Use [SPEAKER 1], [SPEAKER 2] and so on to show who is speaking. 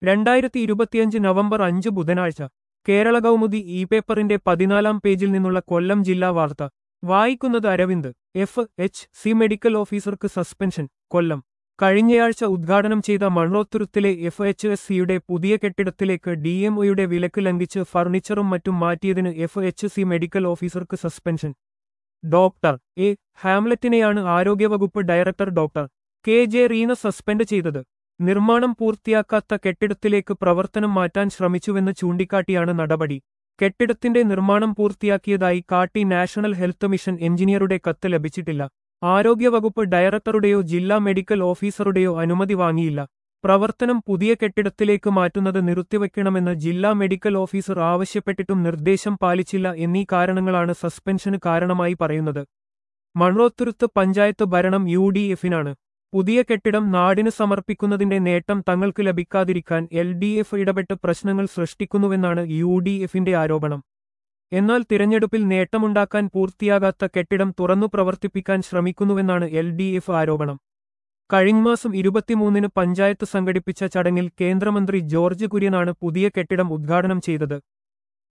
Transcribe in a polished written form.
[SPEAKER 1] 2025 November 5 ബുധനാഴ്ച Kerala Kaumudi E പേപ്പറിന്റെ 14 പേജിൽ നിന്നുള്ള കൊല്ലം ജില്ലാ വാർത്ത വായിക്കുന്നത് അരവിന്ദ്. FHC മെഡിക്കൽ ഓഫീസർക്ക് സസ്പെൻഷൻ. കൊല്ലം. കഴിഞ്ഞയാഴ്ച ഉദ്ഘാടനം ചെയ്ത മൺറോത്തുരുത്തിലെ FHSCയുടെ പുതിയ കെട്ടിടത്തിലേക്ക് DMOയുടെ വിലക്ക് ലംഘിച്ച് ഫർണിച്ചറും മറ്റും മാറ്റിയതിന് FHC മെഡിക്കൽ ഓഫീസർക്ക് സസ്പെൻഷൻ. Doctor A. ഹാംലറ്റിനെയാണ് ആരോഗ്യവകുപ്പ് director doctor KJ Reena suspend ചെയ്തത്. നിർമ്മാണം പൂർത്തിയാക്കാത്ത കെട്ടിടത്തിലേക്ക് പ്രവർത്തനം മാറ്റാൻ ശ്രമിച്ചുവെന്ന് ചൂണ്ടിക്കാട്ടിയാണ് നടപടി. കെട്ടിടത്തിന്റെ നിർമ്മാണം പൂർത്തിയാക്കിയതായി കാട്ടി നാഷണൽ ഹെൽത്ത് മിഷൻ എഞ്ചിനീയറുടെ കത്ത് ലഭിച്ചിട്ടില്ല. ആരോഗ്യവകുപ്പ് ഡയറക്ടറുടെയോ ജില്ലാ മെഡിക്കൽ ഓഫീസറുടെയോ അനുമതി വാങ്ങിയില്ല. പ്രവർത്തനം പുതിയ കെട്ടിടത്തിലേക്ക് മാറ്റുന്നത് നിർത്തിവെക്കണമെന്ന് ജില്ലാ മെഡിക്കൽ ഓഫീസർ ആവശ്യപ്പെട്ടിട്ടും നിർദ്ദേശം പാലിച്ചില്ല എന്നീ കാരണങ്ങളാണ് സസ്പെൻഷന് കാരണമായി പറയുന്നത്. മൺറോത്തുരുത്ത് പഞ്ചായത്ത് ഭരണം UDFനാണ്. പുതിയ കെട്ടിടം നാടിന് സമർപ്പിക്കുന്നതിന്റെ നേട്ടം തങ്ങൾക്ക് ലഭിക്കാതിരിക്കാൻ LDF ഇടപെട്ട് പ്രശ്നങ്ങൾ സൃഷ്ടിക്കുന്നുവെന്നാണ് UDFന്റെ ആരോപണം. എന്നാൽ തിരഞ്ഞെടുപ്പിൽ നേട്ടമുണ്ടാക്കാൻ പൂർത്തിയാകാത്ത കെട്ടിടം തുറന്നു പ്രവർത്തിപ്പിക്കാൻ ശ്രമിക്കുന്നുവെന്നാണ് LDF ആരോപണം. കഴിഞ്ഞമാസം 23-ന് പഞ്ചായത്ത് സംഘടിപ്പിച്ച ചടങ്ങിൽ കേന്ദ്രമന്ത്രി ജോർജ് കുര്യനാണ് പുതിയ കെട്ടിടം ഉദ്ഘാടനം ചെയ്തത്.